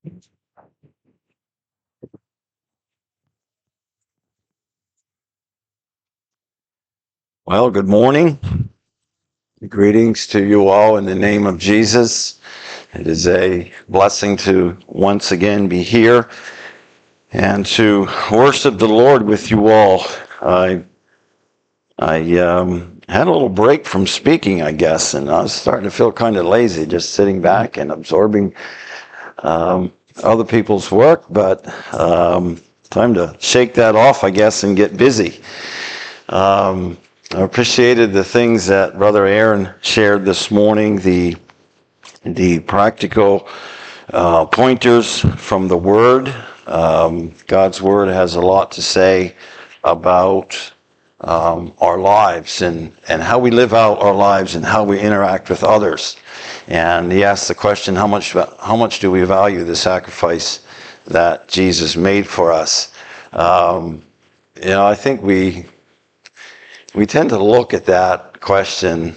Well, good morning. Greetings to you all in the name of Jesus. It is a blessing to once again be here and to worship the Lord with you all. I had a little break from speaking, I guess, and I was starting to feel kind of lazy just sitting back and absorbing other people's work, but time to shake that off, I guess, and get busy. I appreciated the things that Brother Aaron shared this morning, the practical pointers from the Word. God's Word has a lot to say about our lives and how we live out our lives and how we interact with others. And he asked the question, how much do we value the sacrifice that Jesus made for us? I think we tend to look at that question.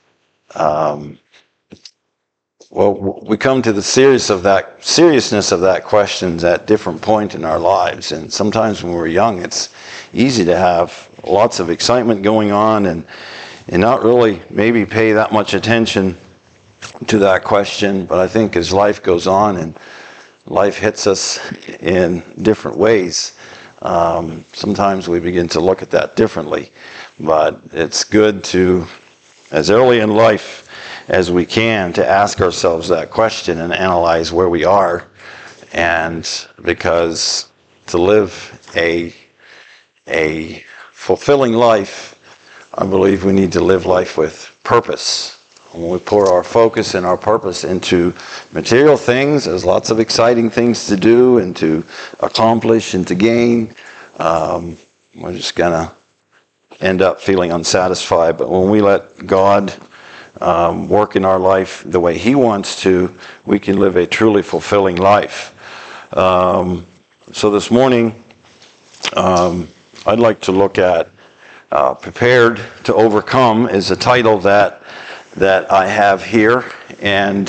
We come to the seriousness of that question at different point in our lives. And sometimes when we're young, it's easy to have lots of excitement going on and not really maybe pay that much attention to that question. But I think as life goes on and life hits us in different ways, sometimes we begin to look at that differently. But it's good to, as early in life as we can, to ask ourselves that question and analyze where we are. And because to live a fulfilling life, I believe we need to live life with purpose. When we pour our focus and our purpose into material things, there's lots of exciting things to do and to accomplish and to gain. We're just going to end up feeling unsatisfied. But when we let God work in our life the way He wants to, we can live a truly fulfilling life. So this morning, I'd like to look at Prepared to Overcome is a title that I have here. And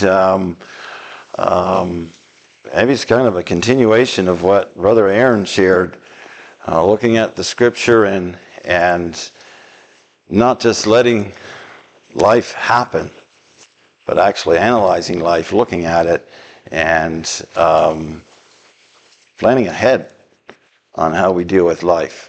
maybe it's kind of a continuation of what Brother Aaron shared, looking at the Scripture and not just letting life happen, but actually analyzing life, looking at it, and planning ahead on how we deal with life.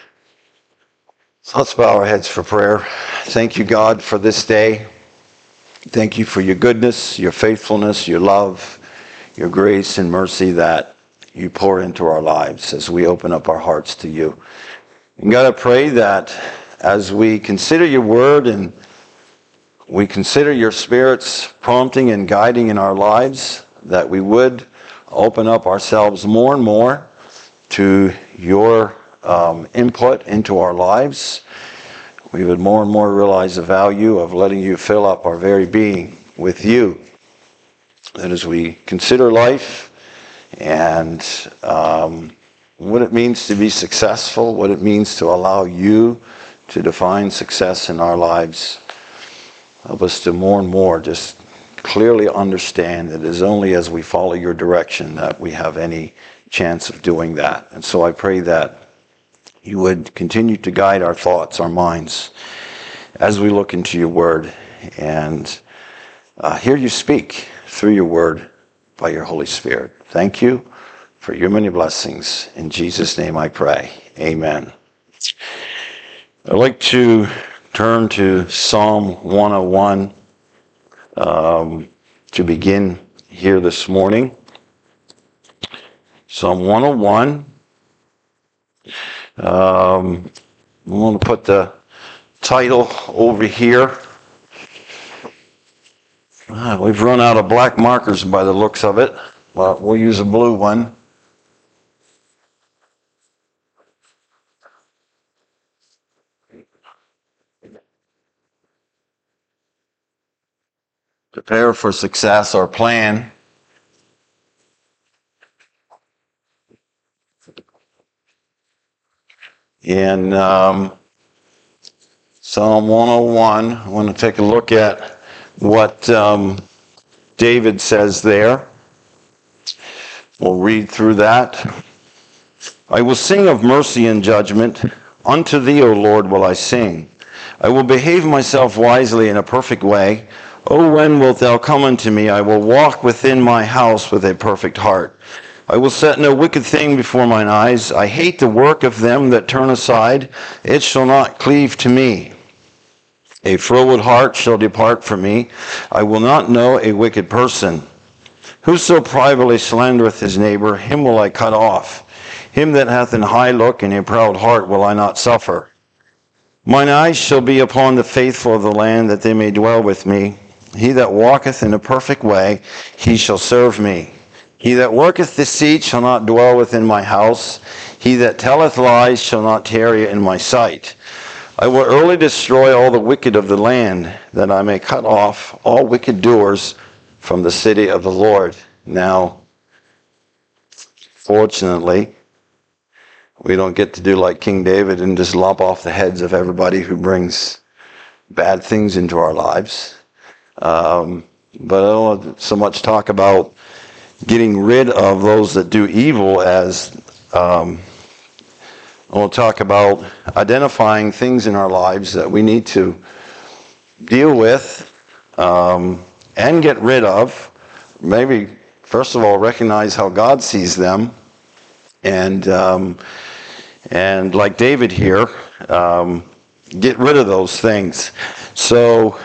So let's bow our heads for prayer. Thank you, God, for this day. Thank you for your goodness, your faithfulness, your love, your grace and mercy that you pour into our lives as we open up our hearts to you. And God, I pray that as we consider your word and we consider your Spirit's prompting and guiding in our lives, that we would open up ourselves more and more to your input into our lives. We would more and more realize the value of letting you fill up our very being with you. That as we consider life and what it means to be successful, what it means to allow you to define success in our lives, help us to more and more just clearly understand that it is only as we follow your direction that we have any chance of doing that. And so I pray that you would continue to guide our thoughts, our minds, as we look into your word and hear you speak through your word by your Holy Spirit. Thank you for your many blessings. In Jesus' name I pray. Amen. I'd like to turn to Psalm 101 to begin here this morning. Psalm 101. I'm going to put the title over here. We've run out of black markers by the looks of it, but we'll use a blue one. Prepare for success or plan. In Psalm 101, I want to take a look at what David says there. We'll read through that. I will sing of mercy and judgment. Unto thee, O Lord, will I sing. I will behave myself wisely in a perfect way. O when wilt thou come unto me? I will walk within my house with a perfect heart. I will set no wicked thing before mine eyes. I hate the work of them that turn aside. It shall not cleave to me. A froward heart shall depart from me. I will not know a wicked person. Whoso privately slandereth his neighbor, him will I cut off. Him that hath an high look and a proud heart will I not suffer. Mine eyes shall be upon the faithful of the land, that they may dwell with me. He that walketh in a perfect way, he shall serve me. He that worketh deceit shall not dwell within my house. He that telleth lies shall not tarry in my sight. I will early destroy all the wicked of the land, that I may cut off all wicked doers from the city of the Lord. Now, fortunately, we don't get to do like King David and just lop off the heads of everybody who brings bad things into our lives. But I don't want so much talk about getting rid of those that do evil as I want to talk about identifying things in our lives that we need to deal with and get rid of. Maybe, first of all, recognize how God sees them. And like David here, get rid of those things. So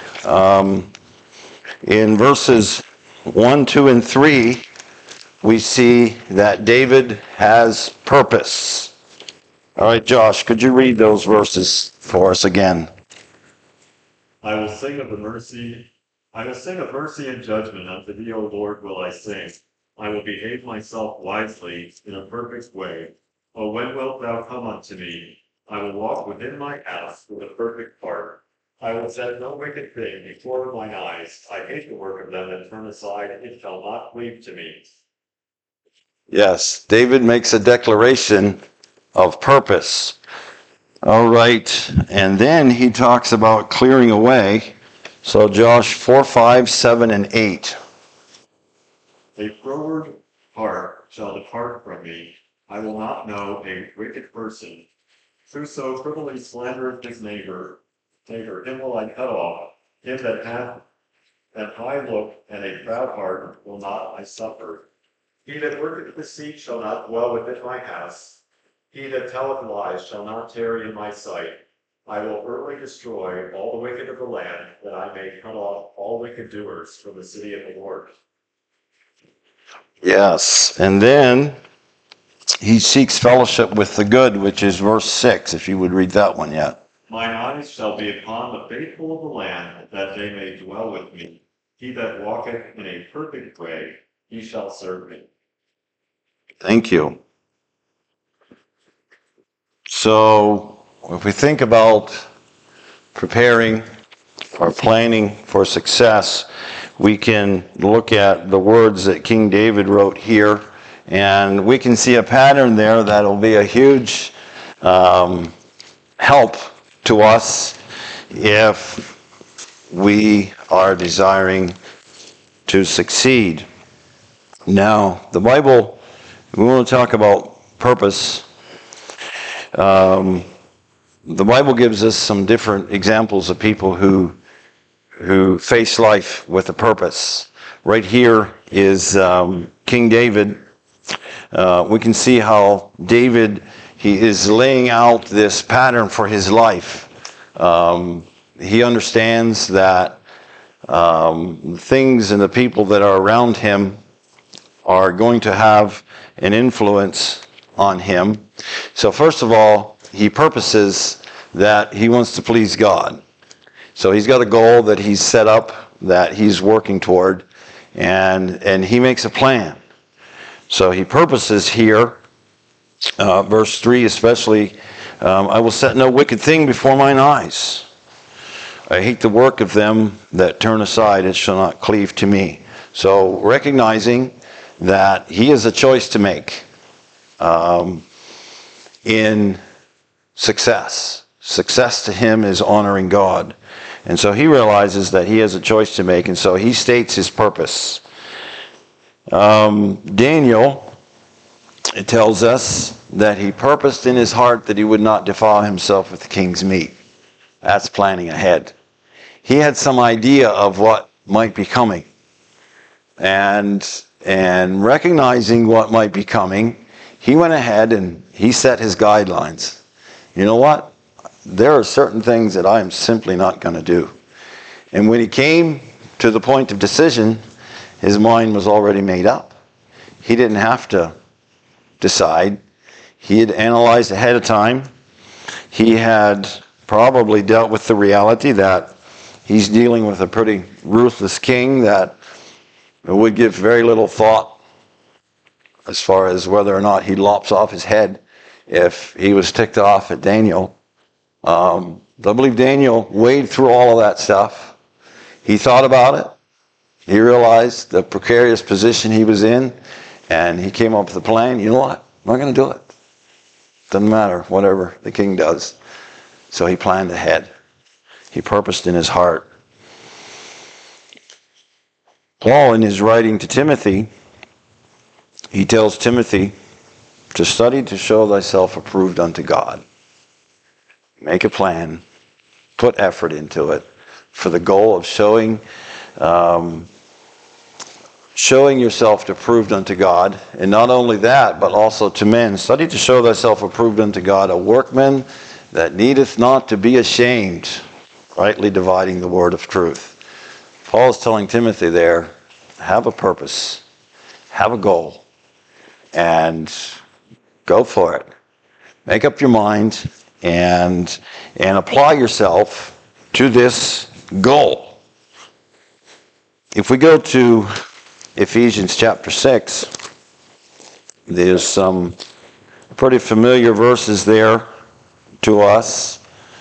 in verses 1, 2, and 3, we see that David has purpose. All right, Josh, could you read those verses for us again? I will sing of mercy and judgment. Unto thee, O Lord, will I sing. I will behave myself wisely in a perfect way. O when wilt thou come unto me? I will walk within my house with a perfect heart. I will set no wicked thing before mine eyes. I hate the work of them that turn aside. It shall not cleave to me. Yes, David makes a declaration of purpose. All right, and then he talks about clearing away. So Josh 4, 5, 7, and 8. A froward heart shall depart from me. I will not know a wicked person. Whoso privily slandereth his neighbor, him will I cut off. Him that hath an high look and a proud heart will not I suffer. He that worketh deceit shall not dwell within my house. He that telleth lies shall not tarry in my sight. I will early destroy all the wicked of the land, that I may cut off all wicked doers from the city of the Lord. Yes, and then he seeks fellowship with the good, which is verse 6, if you would read that one yet. Mine eyes shall be upon the faithful of the land, that they may dwell with me. He that walketh in a perfect way, he shall serve me. Thank you. So, if we think about preparing or planning for success, we can look at the words that King David wrote here, and we can see a pattern there that'll be a huge help to us if we are desiring to succeed. Now, the Bible, we want to talk about purpose. The Bible gives us some different examples of people who face life with a purpose. Right here is King David. We can see how David, he is laying out this pattern for his life. He understands that things and the people that are around him are going to have an influence on him. So first of all, he purposes that he wants to please God. So he's got a goal that he's set up, that he's working toward, and he makes a plan. So he purposes here, verse 3 especially, I will set no wicked thing before mine eyes. I hate the work of them that turn aside, it shall not cleave to me. So recognizing that he has a choice to make in success. Success to him is honoring God. And so he realizes that he has a choice to make, and so he states his purpose. Daniel it tells us that he purposed in his heart that he would not defile himself with the king's meat. That's planning ahead. He had some idea of what might be coming. And recognizing what might be coming, he went ahead and he set his guidelines. You know what? There are certain things that I am simply not going to do. And when he came to the point of decision, his mind was already made up. He didn't have to decide. He had analyzed ahead of time. He had probably dealt with the reality that he's dealing with a pretty ruthless king that would give very little thought as far as whether or not he lops off his head if he was ticked off at Daniel. I believe Daniel weighed through all of that stuff. He thought about it. He realized the precarious position he was in, and he came up with a plan. You know what? I'm not going to do it. Doesn't matter, whatever the king does. So he planned ahead. He purposed in his heart. Paul, in his writing to Timothy, he tells Timothy to study to show thyself approved unto God. Make a plan. Put effort into it for the goal of showing yourself approved unto God. And not only that, but also to men. Study to show thyself approved unto God, a workman that needeth not to be ashamed, rightly dividing the word of truth. Paul is telling Timothy there, have a purpose, have a goal, and go for it. Make up your mind and apply yourself to this goal. If we go to Ephesians chapter 6, there's some pretty familiar verses there to us.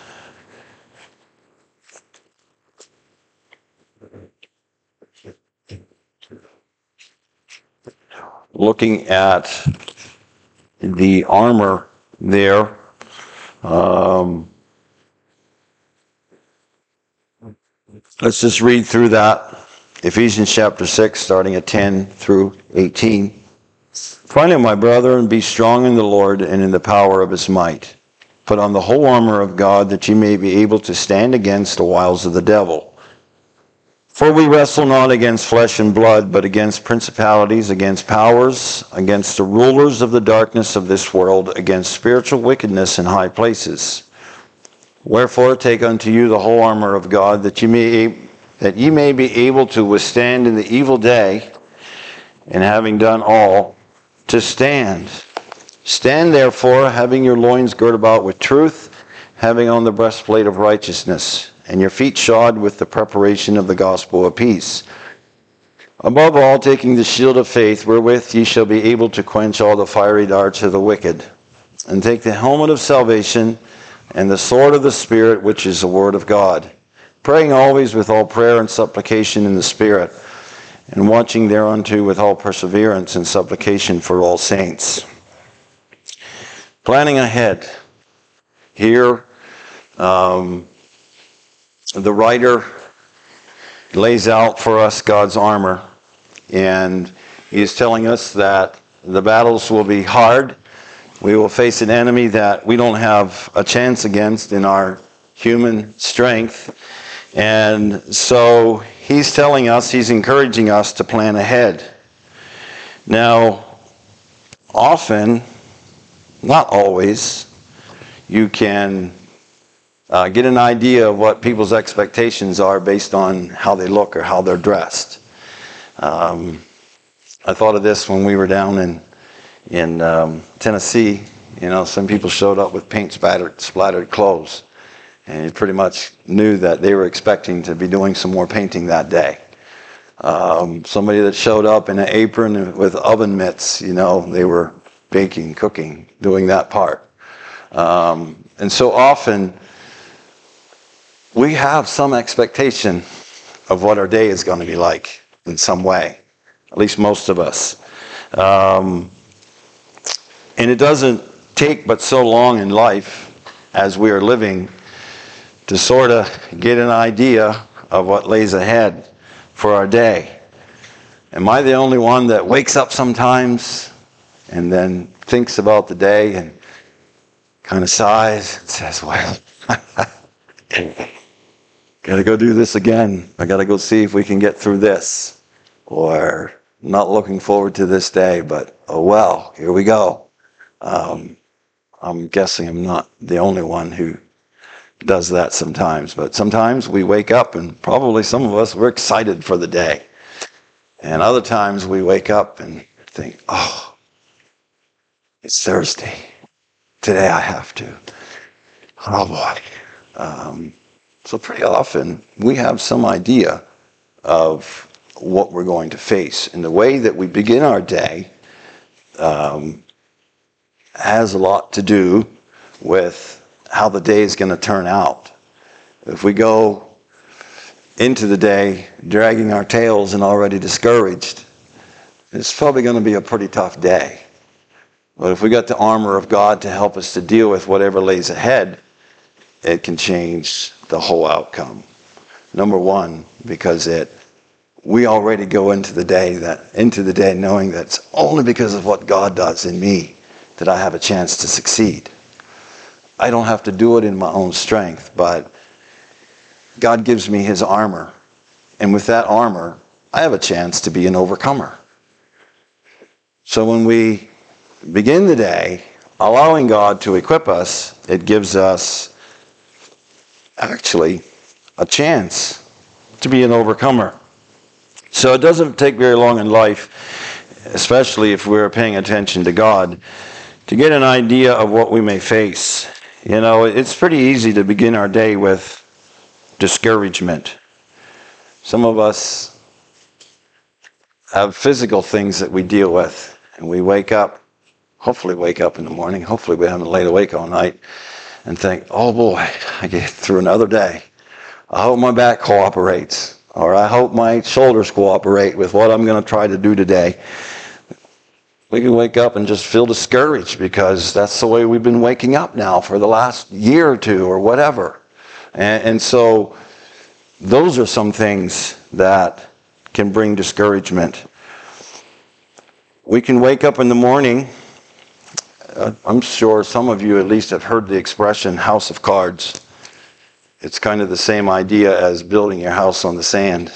Looking at the armor there, let's just read through that. Ephesians chapter 6, starting at 10 through 18. Finally, my brethren, be strong in the Lord and in the power of his might. Put on the whole armor of God, that ye may be able to stand against the wiles of the devil. For we wrestle not against flesh and blood, but against principalities, against powers, against the rulers of the darkness of this world, against spiritual wickedness in high places. Wherefore take unto you the whole armor of God, that ye may be able to withstand in the evil day, and having done all, to stand. Stand therefore, having your loins girt about with truth, having on the breastplate of righteousness, and your feet shod with the preparation of the gospel of peace. Above all, taking the shield of faith, wherewith ye shall be able to quench all the fiery darts of the wicked. And take the helmet of salvation, and the sword of the Spirit, which is the word of God. Praying always with all prayer and supplication in the Spirit, and watching thereunto with all perseverance and supplication for all saints. Planning ahead. Here, the writer lays out for us God's armor, and he is telling us that the battles will be hard. We will face an enemy that we don't have a chance against in our human strength. And so he's telling us, he's encouraging us to plan ahead. Now, often, not always, you can get an idea of what people's expectations are based on how they look or how they're dressed. I thought of this when we were down in Tennessee. You know, some people showed up with paint splattered clothes, and you pretty much knew that they were expecting to be doing some more painting that day. Somebody that showed up in an apron with oven mitts, you know, they were baking, cooking, doing that part. And so often, we have some expectation of what our day is going to be like in some way, at least most of us. And it doesn't take but so long in life as we are living to sort of get an idea of what lays ahead for our day. Am I the only one that wakes up sometimes and then thinks about the day and kind of sighs and says, well, got to go do this again. I got to go see if we can get through this. Or not looking forward to this day, but oh well, here we go. I'm guessing I'm not the only one who does that sometimes, but sometimes we wake up and probably some of us, we're excited for the day. And other times we wake up and think, oh, it's Thursday. Today I have to. Oh boy. So pretty often we have some idea of what we're going to face. And the way that we begin our day has a lot to do with how the day is going to turn out. If we go into the day dragging our tails and already discouraged, it's probably going to be a pretty tough day. But if we got the armor of God to help us to deal with whatever lays ahead, it can change the whole outcome. Number one, because we already go into the day knowing that it's only because of what God does in me that I have a chance to succeed. I don't have to do it in my own strength, but God gives me his armor. And with that armor, I have a chance to be an overcomer. So when we begin the day allowing God to equip us, it gives us actually a chance to be an overcomer. So it doesn't take very long in life, especially if we're paying attention to God, to get an idea of what we may face. You know, it's pretty easy to begin our day with discouragement. Some of us have physical things that we deal with, and we hopefully wake up in the morning, hopefully we haven't laid awake all night, and think, oh boy, I get through another day. I hope my back cooperates, or I hope my shoulders cooperate with what I'm going to try to do today. We can wake up and just feel discouraged because that's the way we've been waking up now for the last year or two or whatever. And so those are some things that can bring discouragement. We can wake up in the morning. I'm sure some of you at least have heard the expression house of cards. It's kind of the same idea as building your house on the sand.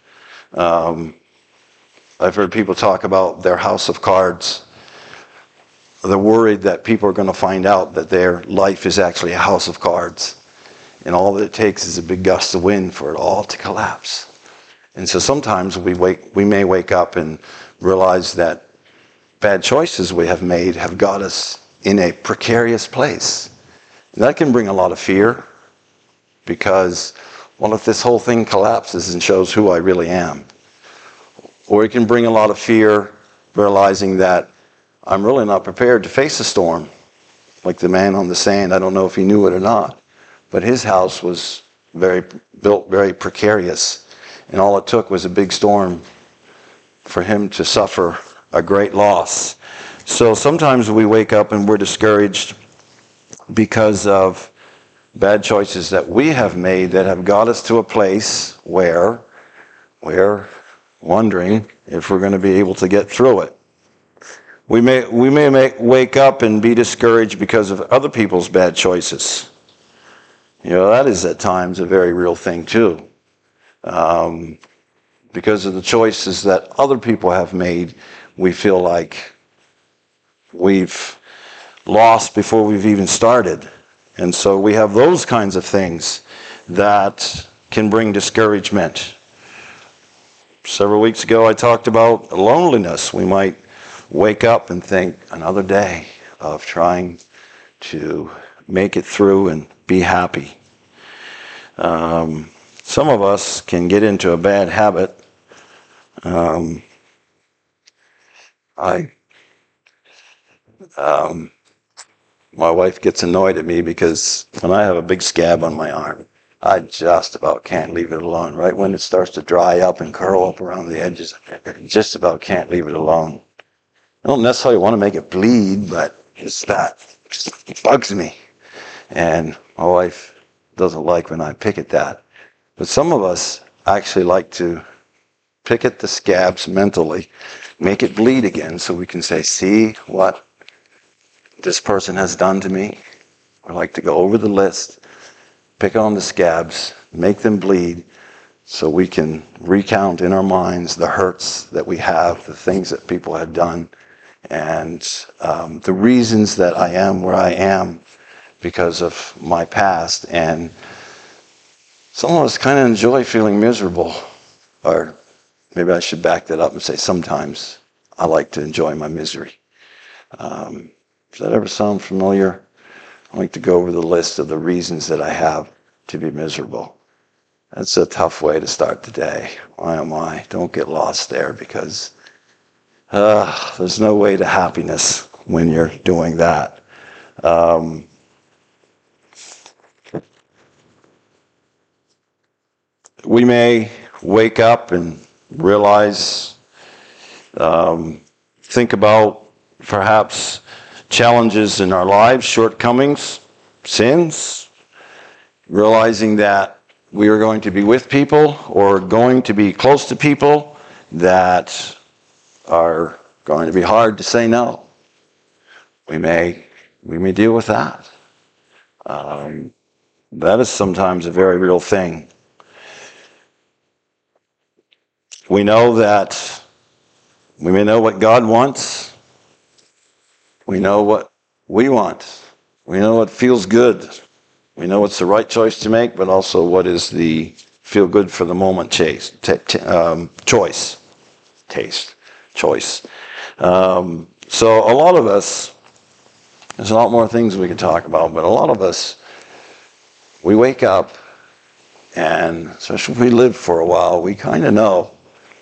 I've heard people talk about their house of cards. They're worried that people are going to find out that their life is actually a house of cards. And all that it takes is a big gust of wind for it all to collapse. And so sometimes we may wake up and realize that bad choices we have made have got us in a precarious place. And that can bring a lot of fear because, well, if this whole thing collapses and shows who I really am. Or it can bring a lot of fear, realizing that I'm really not prepared to face a storm. Like the man on the sand, I don't know if he knew it or not, but his house was built very precarious. And all it took was a big storm for him to suffer a great loss. So sometimes we wake up and we're discouraged because of bad choices that we have made that have got us to a place where we're wondering if we're going to be able to get through it. We may wake up and be discouraged because of other people's bad choices. You know, that is at times a very real thing too. Because of the choices that other people have made, we feel like we've lost before we've even started. And so we have those kinds of things that can bring discouragement. Several weeks ago, I talked about loneliness. We might wake up and think, another day of trying to make it through and be happy. Some of us can get into a bad habit. My wife gets annoyed at me because when I have a big scab on my arm, I just about can't leave it alone. Right when it starts to dry up and curl up around the edges, I just about can't leave it alone. I don't necessarily want to make it bleed, but it's that. It bugs me. And my wife doesn't like when I pick at that. But some of us actually like to pick at the scabs mentally, make it bleed again so we can say, see what this person has done to me. I like to go over the list, pick on the scabs, make them bleed so we can recount in our minds the hurts that we have, the things that people have done, and the reasons that I am where I am because of my past. And some of us kind of enjoy feeling miserable, or maybe I should back that up and say sometimes I like to enjoy my misery. Does that ever sound familiar? I like to go over the list of the reasons that I have to be miserable. That's a tough way to start the day. Why am I? Don't get lost there, because there's no way to happiness when you're doing that. We may wake up and realize, think about perhaps challenges in our lives, shortcomings, sins, realizing that we are going to be with people or going to be close to people that are going to be hard to say no. We may deal with that. That is sometimes a very real thing. We know that we may know what God wants. We know what we want. We know what feels good. We know what's the right choice to make, but also what is the feel good for the moment choice. So a lot of us, there's a lot more things we could talk about, but a lot of us, we wake up, and especially if we live for a while, we kind of know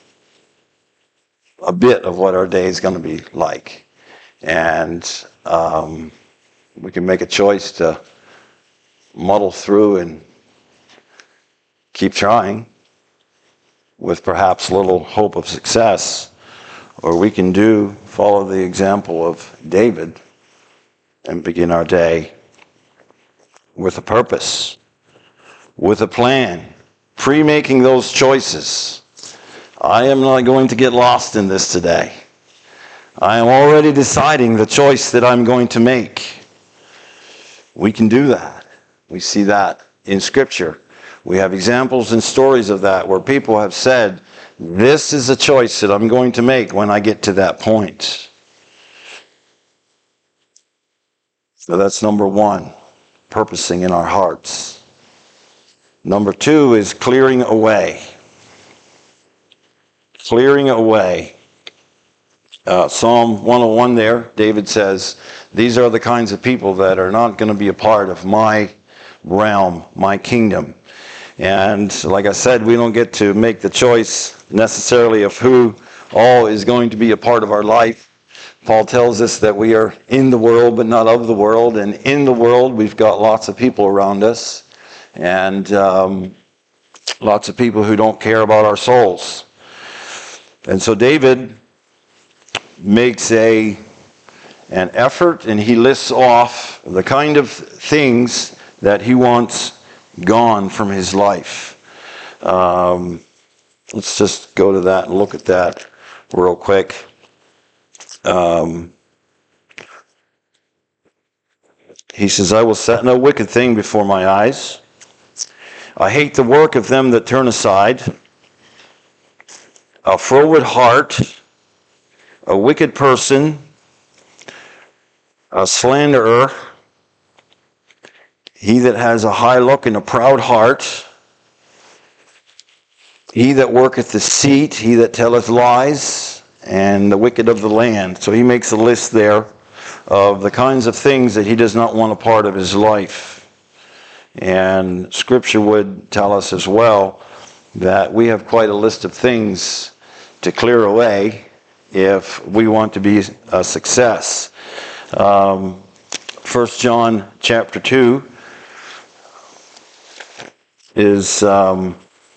a bit of what our day is going to be like. And we can make a choice to muddle through and keep trying with perhaps little hope of success, or we can follow the example of David and begin our day with a purpose, with a plan, pre-making those choices. I am not going to get lost in this today. I am already deciding the choice that I'm going to make. We can do that. We see that in Scripture. We have examples and stories of that where people have said, this is a choice that I'm going to make when I get to that point. So that's number one, purposing in our hearts. Number two is clearing away. Clearing away. Psalm 101 there, David says, these are the kinds of people that are not going to be a part of my realm, my kingdom. And like I said, we don't get to make the choice necessarily of who all is going to be a part of our life. Paul tells us that we are in the world but not of the world. And in the world, we've got lots of people around us. And lots of people who don't care about our souls. And so David makes an effort, and he lists off the kind of things that he wants gone from his life. Let's just go to that and look at that real quick. He says, I will set no wicked thing before my eyes. I hate the work of them that turn aside. A froward heart, a wicked person, a slanderer, he that has a high look and a proud heart, he that worketh deceit, he that telleth lies, and the wicked of the land. So he makes a list there of the kinds of things that he does not want a part of his life. And Scripture would tell us as well that we have quite a list of things to clear away if we want to be a success. 1 John chapter 2 is, I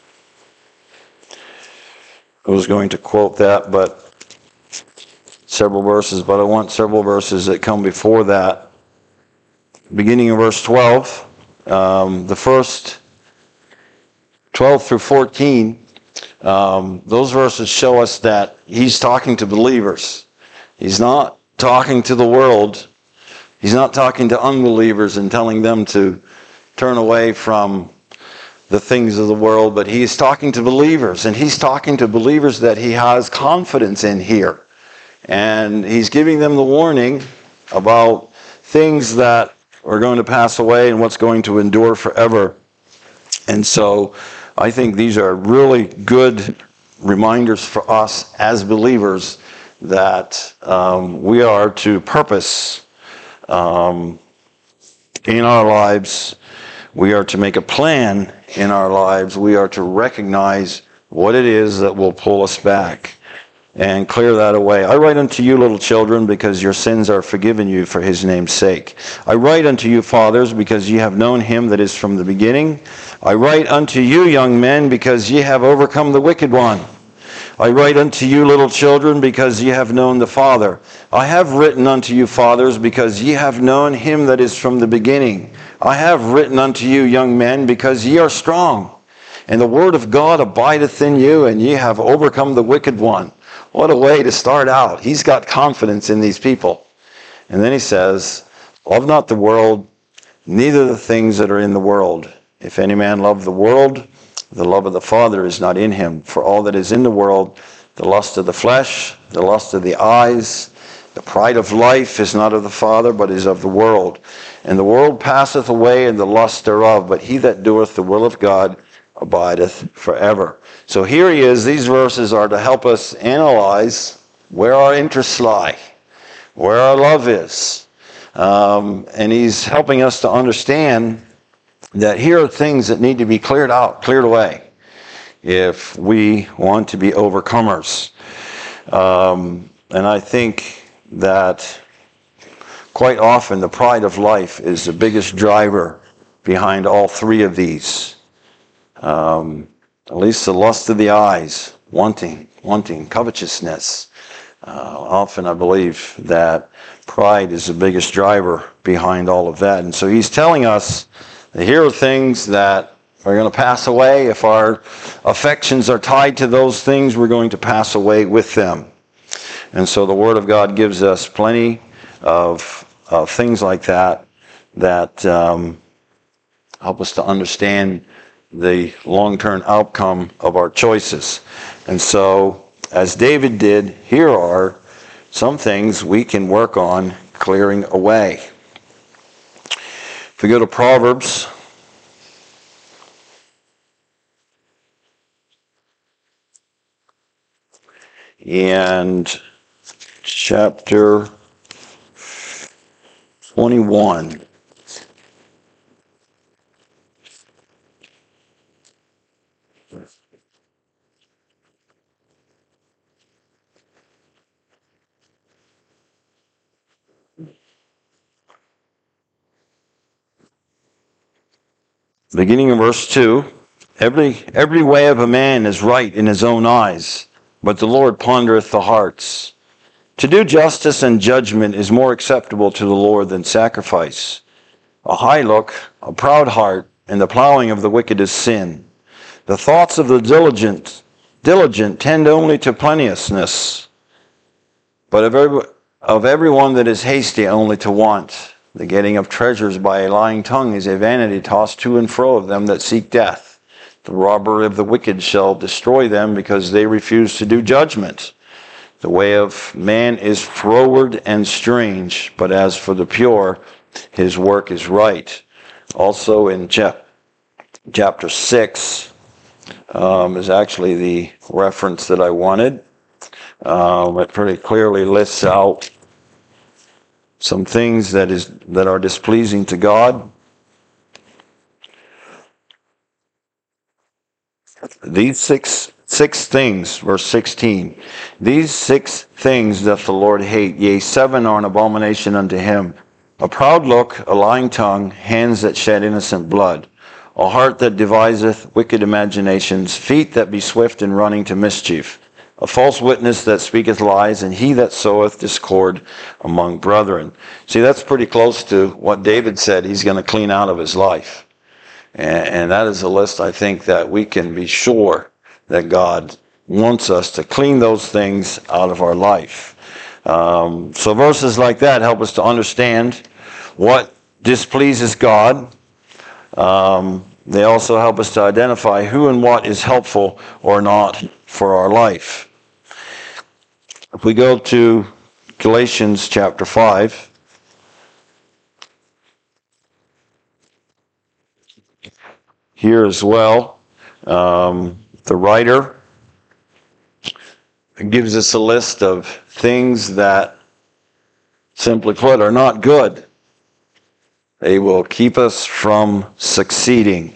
was going to quote that, but several verses, but I want several verses that come before that. Beginning in verse 12, the first 12 through 14 Those verses show us that he's talking to believers. He's not talking to the world. He's not talking to unbelievers and telling them to turn away from the things of the world, but he's talking to believers, and he's talking to believers that he has confidence in here. And he's giving them the warning about things that are going to pass away and what's going to endure forever. And so I think these are really good reminders for us as believers that we are to purpose in our lives. We are to make a plan in our lives. We are to recognize what it is that will pull us back and clear that away. I write unto you, little children, because your sins are forgiven you for his name's sake. I write unto you, fathers, because ye have known him that is from the beginning. I write unto you, young men, because ye have overcome the wicked one. I write unto you, little children, because ye have known the Father. I have written unto you, fathers, because ye have known him that is from the beginning. I have written unto you, young men, because ye are strong, and the word of God abideth in you, and ye have overcome the wicked one. What a way to start out. He's got confidence in these people. And then he says, love not the world, neither the things that are in the world. If any man love the world, the love of the Father is not in him. For all that is in the world, the lust of the flesh, the lust of the eyes, the pride of life is not of the Father, but is of the world. And the world passeth away, and the lust thereof, but he that doeth the will of God abideth forever. So here he is. These verses are to help us analyze where our interests lie, where our love is. And he's helping us to understand that here are things that need to be cleared out, cleared away, if we want to be overcomers. And I think that quite often the pride of life is the biggest driver behind all three of these. At least the lust of the eyes, wanting, covetousness. Often I believe that pride is the biggest driver behind all of that. And so he's telling us that here are things that are going to pass away. If our affections are tied to those things, we're going to pass away with them. And so the Word of God gives us plenty of things like that help us to understand the long-term outcome of our choices. And so, as David did, here are some things we can work on clearing away. If we go to Proverbs, and chapter 21. Beginning in verse 2, every way of a man is right in his own eyes, but the Lord pondereth the hearts. To do justice and judgment is more acceptable to the Lord than sacrifice. A high look, a proud heart, and the plowing of the wicked is sin. The thoughts of the diligent tend only to plenteousness, but of everyone that is hasty only to want. The getting of treasures by a lying tongue is a vanity tossed to and fro of them that seek death. The robbery of the wicked shall destroy them, because they refuse to do judgment. The way of man is froward and strange, but as for the pure, his work is right. Also in chapter 6 is actually the reference that I wanted. It pretty clearly lists out some things that are displeasing to God. These six things, verse 16. These 6 things doth the Lord hate, yea, 7 are an abomination unto him. A proud look, a lying tongue, hands that shed innocent blood, a heart that deviseth wicked imaginations, feet that be swift in running to mischief, a false witness that speaketh lies, and he that soweth discord among brethren. See, that's pretty close to what David said he's going to clean out of his life. And that is a list, I think, that we can be sure that God wants us to clean those things out of our life. So verses like that help us to understand what displeases God. They also help us to identify who and what is helpful or not for our life. If we go to Galatians chapter 5, here as well, the writer gives us a list of things that, simply put, are not good. They will keep us from succeeding.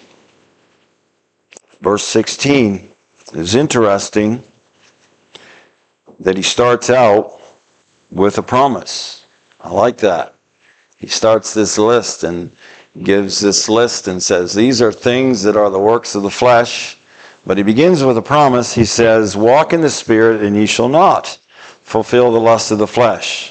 Verse 16 is interesting that he starts out with a promise. I like that. He starts this list and gives this list and says, these are things that are the works of the flesh. But he begins with a promise. He says, walk in the Spirit, and ye shall not fulfill the lust of the flesh.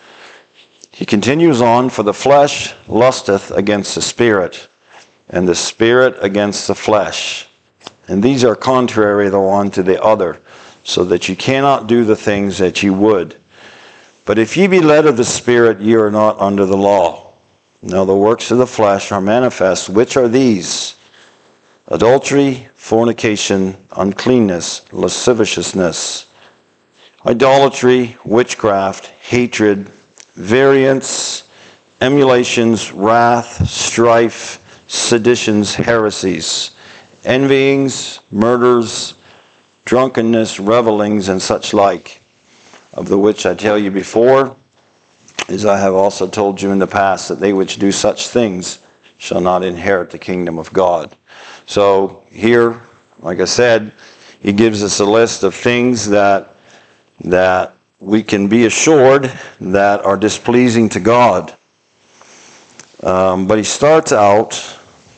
He continues on, for the flesh lusteth against the Spirit, and the Spirit against the flesh. And these are contrary the one to the other, so that you cannot do the things that you would. But if ye be led of the Spirit, ye are not under the law. Now the works of the flesh are manifest, which are these: adultery, fornication, uncleanness, lasciviousness, idolatry, witchcraft, hatred, variance, emulations, wrath, strife, seditions, heresies, envyings, murders, drunkenness, revellings, and such like, of the which I tell you before, as I have also told you in the past, that they which do such things shall not inherit the kingdom of God. So here, like I said, he gives us a list of things that we can be assured that are displeasing to God. But he starts out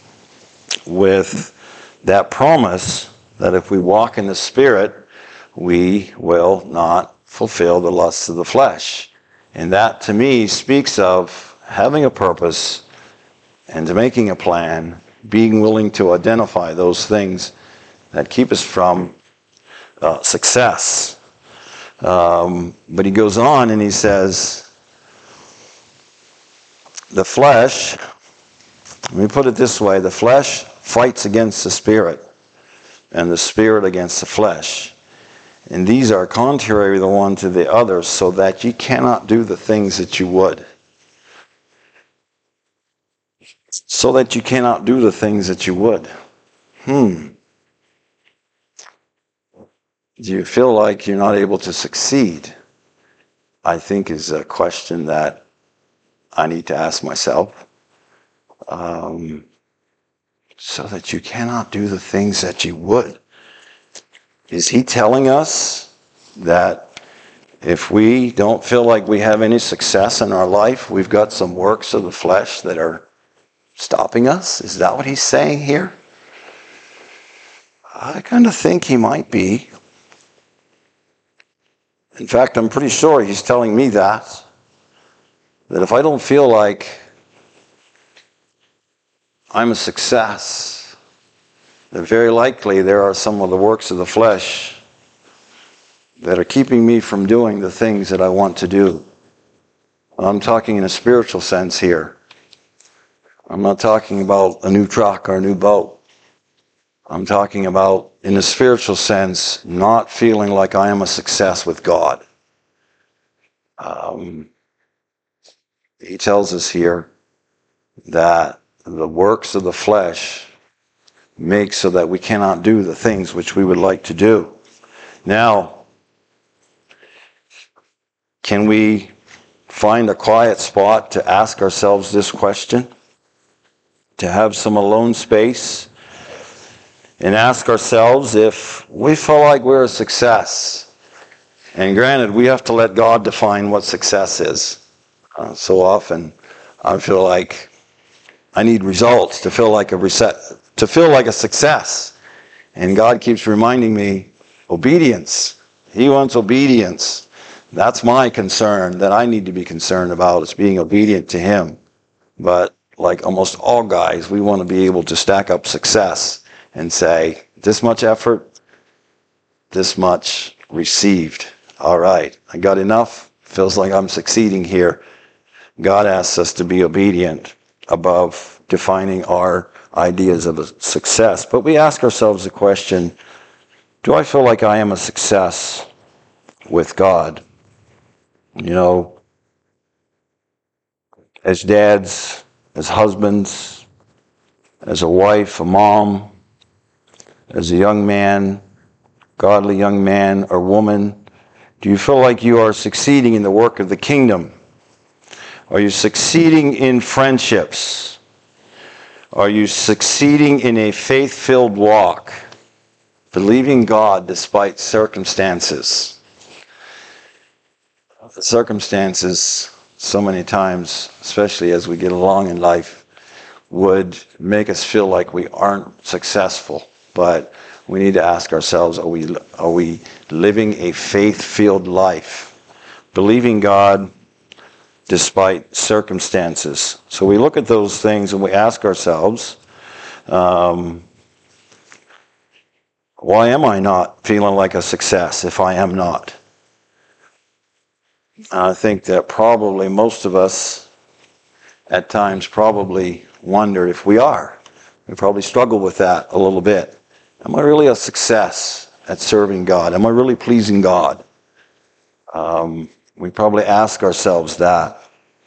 with that promise that if we walk in the Spirit, we will not fulfill the lusts of the flesh. And that, to me, speaks of having a purpose and to making a plan, being willing to identify those things that keep us from success. But he goes on and he says, the flesh, let me put it this way, the flesh fights against the Spirit, and the Spirit against the flesh. And these are contrary the one to the other, so that ye cannot do the things that you would. So that you cannot do the things that you would. Do you feel like you're not able to succeed? I think is a question that I need to ask myself. So that you cannot do the things that you would. Is he telling us that if we don't feel like we have any success in our life, we've got some works of the flesh that are stopping us? Is that what he's saying here? I kind of think he might be. In fact, I'm pretty sure he's telling me that if I don't feel like I'm a success, that very likely there are some of the works of the flesh that are keeping me from doing the things that I want to do. I'm talking in a spiritual sense here. I'm not talking about a new truck or a new boat. I'm talking about, in a spiritual sense, not feeling like I am a success with God. He tells us here that the works of the flesh make so that we cannot do the things which we would like to do. Now, can we find a quiet spot to ask ourselves this question? To have some alone space and ask ourselves if we feel like we're a success. And granted, we have to let God define what success is. So often, I feel like I need results to feel like a success. And God keeps reminding me, obedience. He wants obedience. That's my concern that I need to be concerned about, is being obedient to him. But like almost all guys, we want to be able to stack up success and say, this much effort, this much received. All right, I got enough. Feels like I'm succeeding here. God asks us to be obedient above defining our ideas of a success. But we ask ourselves the question, do I feel like I am a success with God? You know, as dads, as husbands, as a wife, a mom, as a young man, godly young man or woman, do you feel like you are succeeding in the work of the kingdom? Are you succeeding in friendships? Are you succeeding in a faith-filled walk, believing God despite circumstances? The circumstances, so many times, especially as we get along in life, would make us feel like we aren't successful. But we need to ask ourselves, are we living a faith-filled life, believing God despite circumstances? So we look at those things and we ask ourselves, why am I not feeling like a success if I am not? I think that probably most of us at times probably wonder if we are. We probably struggle with that a little bit. Am I really a success at serving God? Am I really pleasing God? We probably ask ourselves that.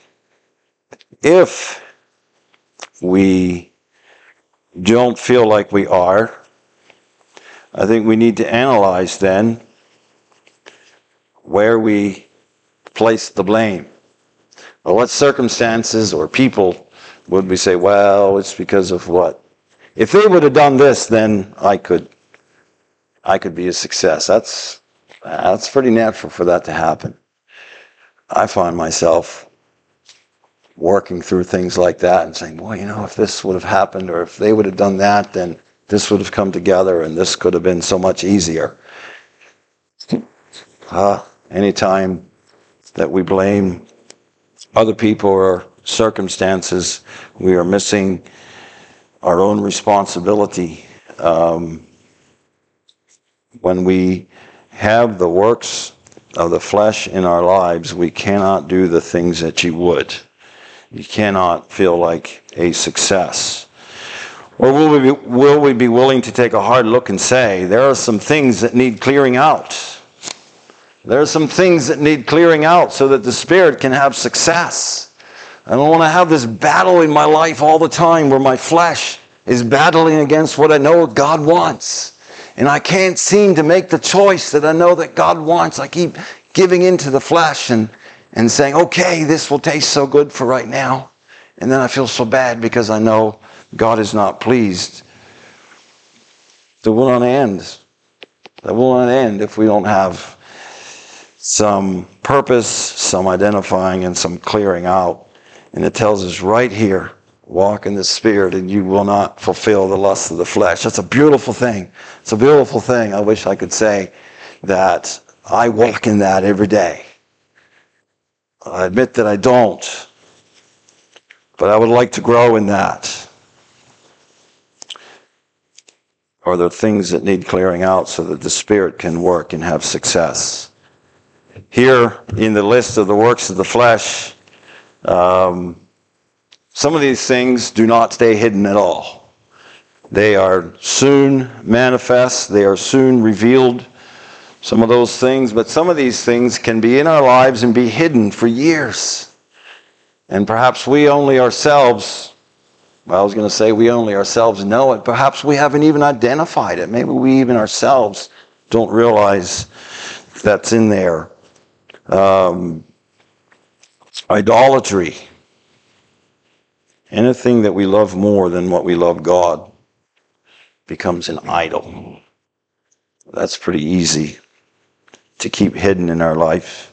If we don't feel like we are, I think we need to analyze then where we place the blame. Well, what circumstances or people would we say, well, it's because of what? If they would have done this, then I could be a success. That's pretty natural for that to happen. I find myself working through things like that and saying, well, if this would have happened or if they would have done that, then this would have come together and this could have been so much easier. Anytime that we blame other people or circumstances, we are missing our own responsibility. When we have the works of the flesh in our lives, we cannot do the things that you would. You cannot feel like a success. Or will we be willing to take a hard look and say, there are some things that need clearing out. There are some things that need clearing out so that the Spirit can have success. I don't want to have this battle in my life all the time where my flesh is battling against what I know God wants. And I can't seem to make the choice that I know that God wants. I keep giving into the flesh and saying, okay, this will taste so good for right now. And then I feel so bad because I know God is not pleased. That will not end. That will not end if we don't have some purpose, some identifying, and some clearing out. And it tells us right here, walk in the Spirit and you will not fulfill the lust of the flesh. That's a beautiful thing. It's a beautiful thing. I wish I could say that I walk in that every day. I admit that I don't, but I would like to grow in that. Are there things that need clearing out so that the Spirit can work and have success? Here in the list of the works of the flesh, some of these things do not stay hidden at all. They are soon manifest. They are soon revealed, some of those things. But some of these things can be in our lives and be hidden for years. And perhaps we only ourselves, well, I was going to say we only ourselves know it. Perhaps we haven't even identified it. Maybe we even ourselves don't realize that's in there. Idolatry. Anything that we love more than what we love God becomes an idol. That's pretty easy to keep hidden in our life.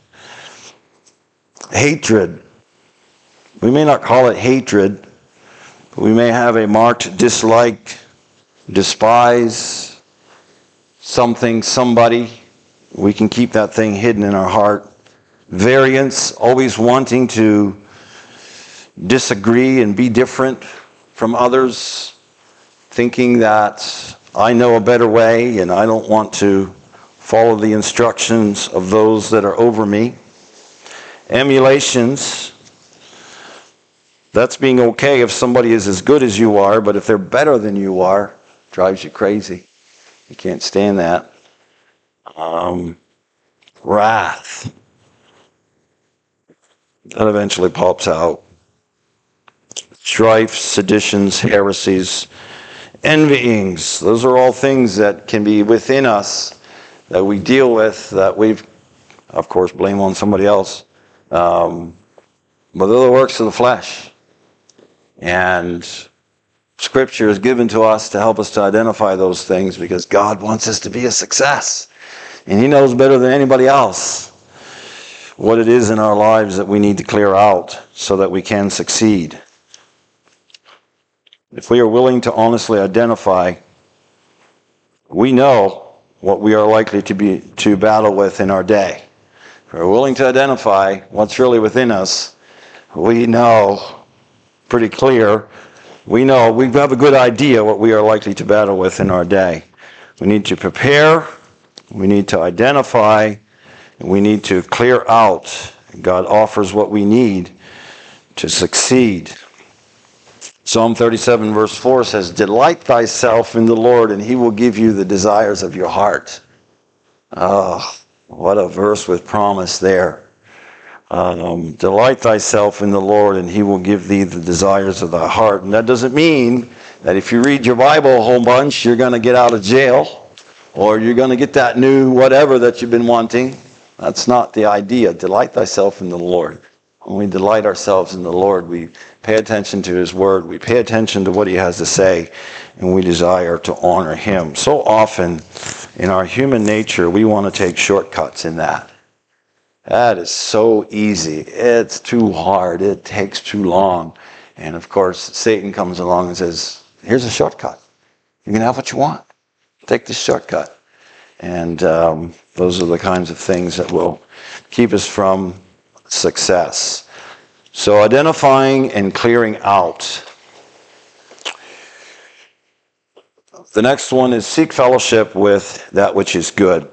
Hatred. We may not call it hatred, but we may have a marked dislike, despise something, somebody. We can keep that thing hidden in our heart. Variance, always wanting to disagree and be different from others, thinking that I know a better way and I don't want to follow the instructions of those that are over me. Emulations, that's being okay if somebody is as good as you are, but if they're better than you are, drives you crazy. You can't stand that. Wrath. That eventually pops out. Strife, seditions, heresies, envyings. Those are all things that can be within us that we deal with, that we've, of course, blame on somebody else. But they're the works of the flesh. And Scripture is given to us to help us to identify those things because God wants us to be a success. And He knows better than anybody else what it is in our lives that we need to clear out so that we can succeed. If we are willing to honestly identify, we know what we are likely to battle with in our day. If we're willing to identify what's really within us, we know pretty clear. We know we have a good idea what we are likely to battle with in our day. We need to prepare, we need to identify, and we need to clear out. God offers what we need to succeed. Psalm 37 verse 4 says, "Delight thyself in the Lord, and He will give you the desires of your heart." Oh, what a verse with promise there. Delight thyself in the Lord, and He will give thee the desires of thy heart. And that doesn't mean that if you read your Bible a whole bunch, you're going to get out of jail, or you're going to get that new whatever that you've been wanting. That's not the idea. Delight thyself in the Lord. When we delight ourselves in the Lord, we pay attention to His Word, we pay attention to what He has to say, and we desire to honor Him. So often, in our human nature, we want to take shortcuts in that. That is so easy. It's too hard. It takes too long. And of course, Satan comes along and says, here's a shortcut. You can have what you want. Take this shortcut. And those are the kinds of things that will keep us from success. So identifying and clearing out. The next one is seek fellowship with that which is good.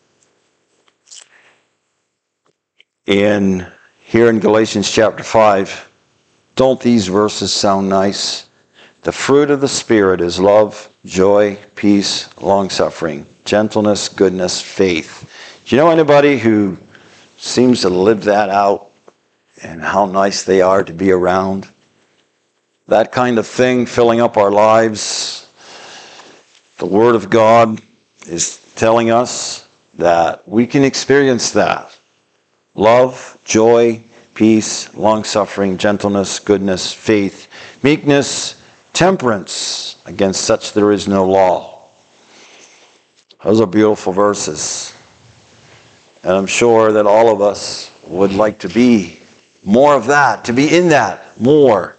Here in Galatians chapter 5, don't these verses sound nice? The fruit of the Spirit is love, joy, peace, long-suffering, gentleness, goodness, faith. Do you know anybody who seems to live that out and how nice they are to be around? That kind of thing filling up our lives. The Word of God is telling us that we can experience that. Love, joy, peace, long-suffering, gentleness, goodness, faith, meekness, temperance. Against such there is no law. Those are beautiful verses. And I'm sure that all of us would like to be more of that, to be in that more.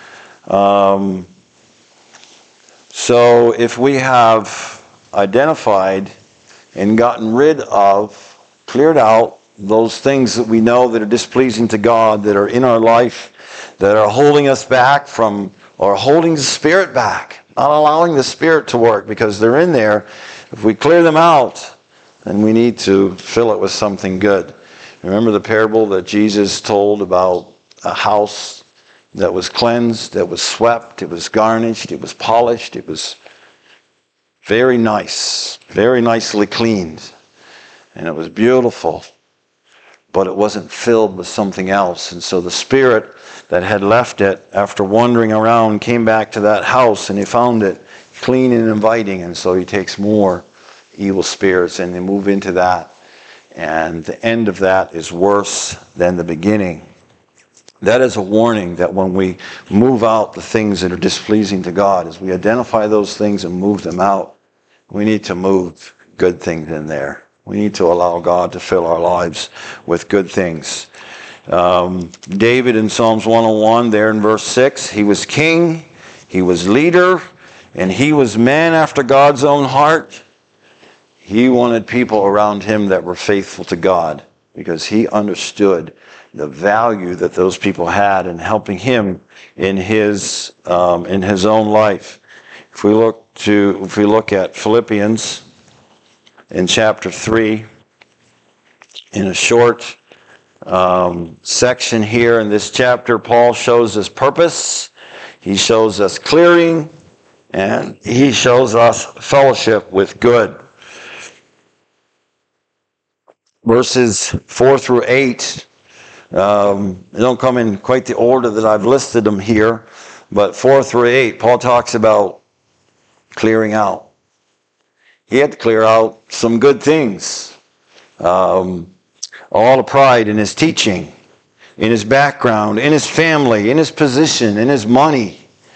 So if we have identified and gotten rid of, cleared out, those things that we know that are displeasing to God, that are in our life, that are holding us back from, or holding the Spirit back, not allowing the Spirit to work because they're in there. If we clear them out, then we need to fill it with something good. Remember the parable that Jesus told about a house that was cleansed, that was swept, it was garnished, it was polished, it was very nice, very nicely cleaned, and it was beautiful. But it wasn't filled with something else. And so the spirit that had left it, after wandering around, came back to that house and he found it clean and inviting. And so he takes more evil spirits and they move into that. And the end of that is worse than the beginning. That is a warning that when we move out the things that are displeasing to God, as we identify those things and move them out, we need to move good things in there. We need to allow God to fill our lives with good things. David in Psalms 101, there in verse 6, he was king, he was leader, and he was man after God's own heart. He wanted people around him that were faithful to God because he understood the value that those people had in helping him in his own life. If we look at Philippians, in chapter 3 in a short section here in this chapter. Paul shows us purpose, he shows us clearing, and he shows us fellowship with good. Verses 4 through 8, they don't come in quite the order that I've listed them here, but 4 through 8, Paul talks about clearing out. He had to clear out some good things. A lot of pride in his teaching, in his background, in his family, in his position, in his money.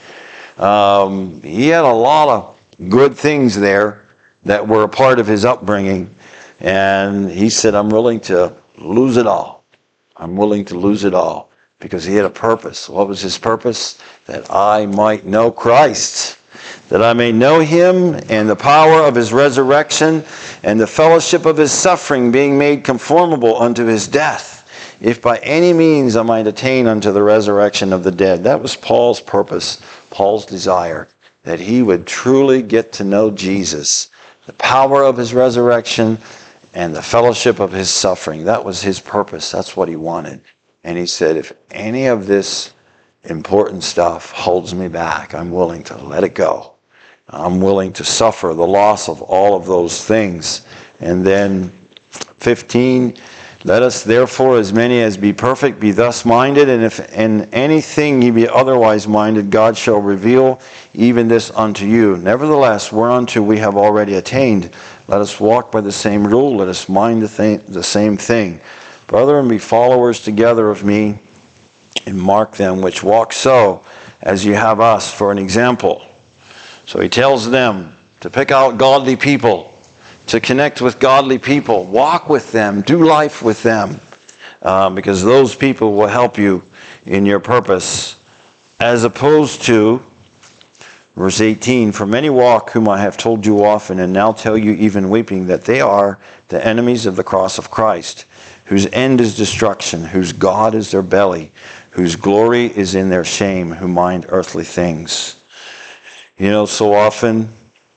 He had a lot of good things there that were a part of his upbringing. And he said, I'm willing to lose it all. I'm willing to lose it all. Because he had a purpose. What was his purpose? That I might know Christ. That I may know him and the power of his resurrection and the fellowship of his suffering, being made conformable unto his death, if by any means I might attain unto the resurrection of the dead. That was Paul's purpose, Paul's desire, that he would truly get to know Jesus, the power of his resurrection and the fellowship of his suffering. That was his purpose. That's what he wanted. And he said, if any of this important stuff holds me back, I'm willing to let it go. I'm willing to suffer the loss of all of those things. And then 15, let us therefore, as many as be perfect, be thus minded, and if in anything ye be otherwise minded, God shall reveal even this unto you. Nevertheless, whereunto we have already attained, let us walk by the same rule, let us mind the same thing. Brethren, be followers together of me, and mark them which walk so, as you have us for an example. So he tells them to pick out godly people, to connect with godly people, walk with them, do life with them, because those people will help you in your purpose. As opposed to, verse 18, for many walk whom I have told you often, and now tell you even weeping, that they are the enemies of the cross of Christ, whose end is destruction, whose God is their belly, whose glory is in their shame, who mind earthly things. You know, so often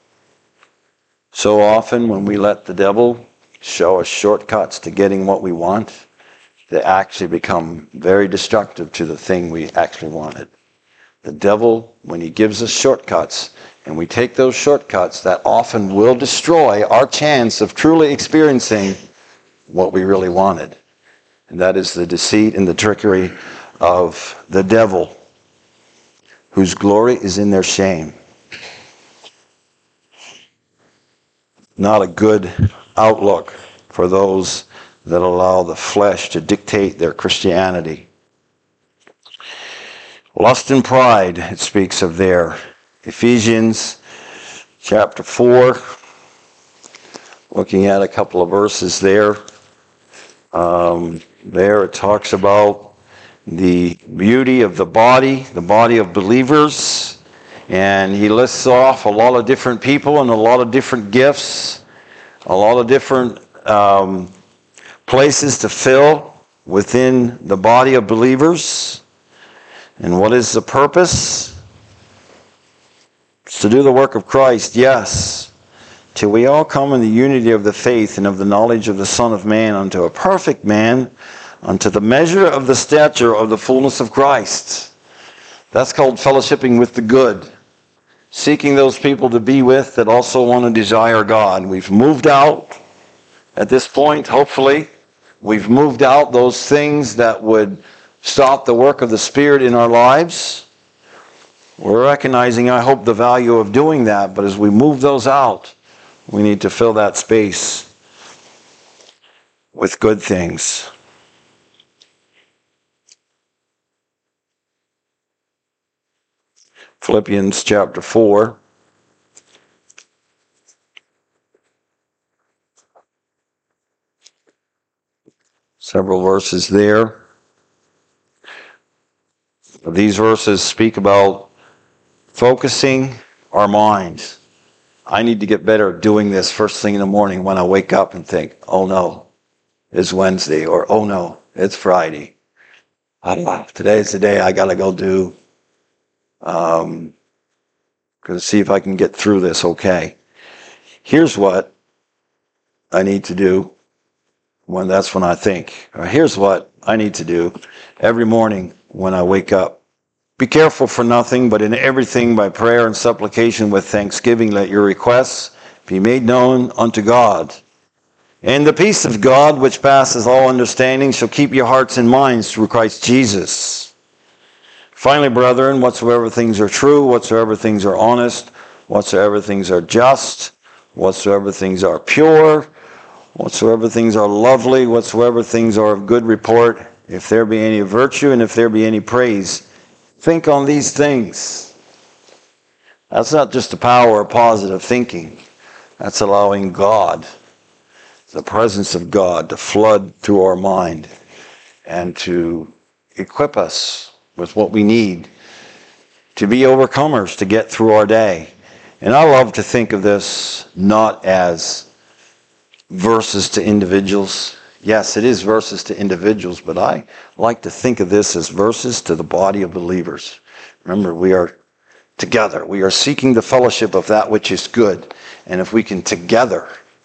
when we let the devil show us shortcuts to getting what we want, they actually become very destructive to the thing we actually wanted. The devil, when he gives us shortcuts, and we take those shortcuts, that often will destroy our chance of truly experiencing what we really wanted. And that is the deceit and the trickery of the devil, whose glory is in their shame. Not a good outlook for those that allow the flesh to dictate their Christianity. Lust and pride, it speaks of there. Ephesians chapter 4, looking at a couple of verses there. There it talks about the beauty of the body of believers. And he lists off a lot of different people and a lot of different gifts, a lot of different places to fill within the body of believers. And what is the purpose? It's to do the work of Christ, yes, till we all come in the unity of the faith and of the knowledge of the Son of Man, unto a perfect man, unto the measure of the stature of the fullness of Christ. That's called fellowshipping with the good. Seeking those people to be with that also want to desire God. We've moved out at this point, hopefully. We've moved out those things that would stop the work of the Spirit in our lives. We're recognizing, I hope, the value of doing that, but as we move those out, we need to fill that space with good things. Philippians chapter 4. Several verses there. These verses speak about focusing our minds. I need to get better at doing this first thing in the morning when I wake up and think, oh no, it's Wednesday, or oh no, it's Friday. Today's the day I got to go do. Going to see if I can get through this okay. Here's what I need to do that's when I think, here's what I need to do every morning when I wake up. Be careful for nothing, but in everything by prayer and supplication with thanksgiving, let your requests be made known unto God. And the peace of God, which passes all understanding, shall keep your hearts and minds through Christ Jesus. Finally, brethren, whatsoever things are true, whatsoever things are honest, whatsoever things are just, whatsoever things are pure, whatsoever things are lovely, whatsoever things are of good report, if there be any virtue and if there be any praise, think on these things. That's not just the power of positive thinking. That's allowing God, the presence of God, to flood through our mind and to equip us with what we need to be overcomers, to get through our day. And I love to think of this not as verses to individuals. Yes, it is verses to individuals, but I like to think of this as verses to the body of believers. Remember, we are together. We are seeking the fellowship of that which is good. And if we can together,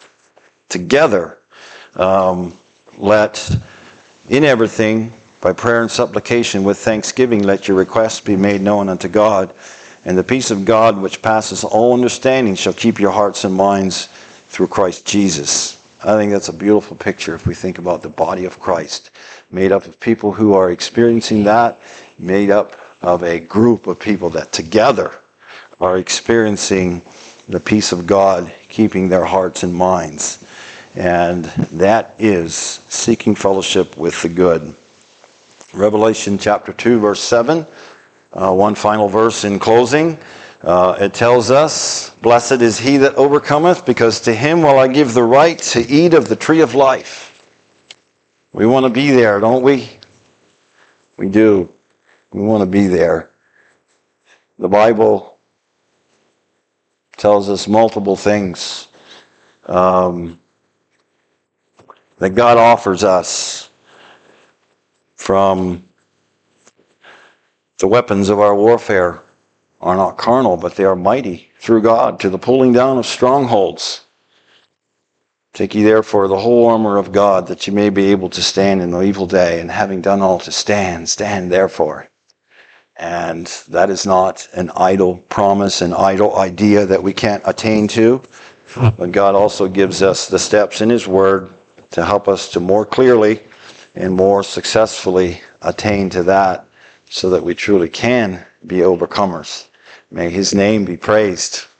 let in everything, by prayer and supplication with thanksgiving, let your requests be made known unto God. And the peace of God, which passes all understanding, shall keep your hearts and minds through Christ Jesus. I think that's a beautiful picture if we think about the body of Christ, made up of people who are experiencing that, made up of a group of people that together are experiencing the peace of God, keeping their hearts and minds. And that is seeking fellowship with the good. Revelation chapter 2, verse 7, one final verse in closing. It tells us, blessed is he that overcometh, because to him will I give the right to eat of the tree of life. We want to be there, don't we? We do. We want to be there. The Bible tells us multiple things that God offers us from the weapons of our warfare. Are not carnal, but they are mighty through God to the pulling down of strongholds. Take ye therefore the whole armor of God, that ye may be able to stand in the evil day, and having done all to stand, stand therefore. And that is not an idle promise, an idle idea that we can't attain to, but God also gives us the steps in His Word to help us to more clearly and more successfully attain to that, so that we truly can be overcomers. May His name be praised.